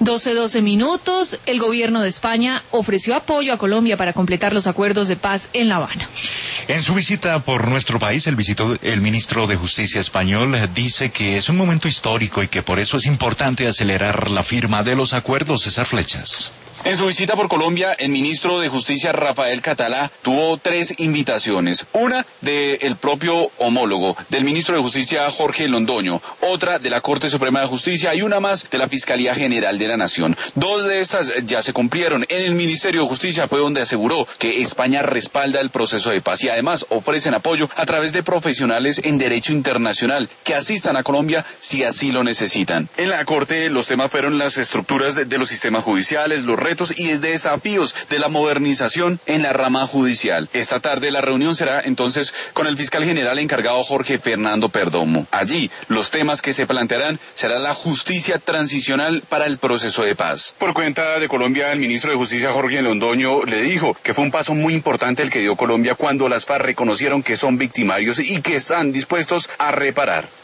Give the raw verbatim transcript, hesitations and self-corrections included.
doce, doce minutos. El gobierno de España ofreció apoyo a Colombia para completar los acuerdos de paz en La Habana. En su visita por nuestro país, el, visito, el ministro de Justicia español dice que es un momento histórico y que por eso es importante acelerar la firma de los acuerdos. César Flechas. En su visita por Colombia, el ministro de Justicia, Rafael Catalá, tuvo tres invitaciones. Una del propio homólogo, del ministro de Justicia, Jorge Londoño, otra de la Corte Suprema de Justicia y una más de la Fiscalía General de la Nación. Dos de estas ya se cumplieron. En el Ministerio de Justicia fue donde aseguró que España respalda el proceso de paz y además ofrecen apoyo a través de profesionales en derecho internacional que asistan a Colombia si así lo necesitan. En la Corte los temas fueron las estructuras de, de los sistemas judiciales, los retos y desafíos de la modernización en la rama judicial. Esta tarde la reunión será entonces con el fiscal general encargado Jorge Fernando Perdomo. Allí los temas que se plantearán será la justicia transicional para el proceso de paz. Por cuenta de Colombia, el ministro de Justicia Jorge Londoño le dijo que fue un paso muy importante el que dio Colombia cuando las FARC reconocieron que son victimarios y que están dispuestos a reparar.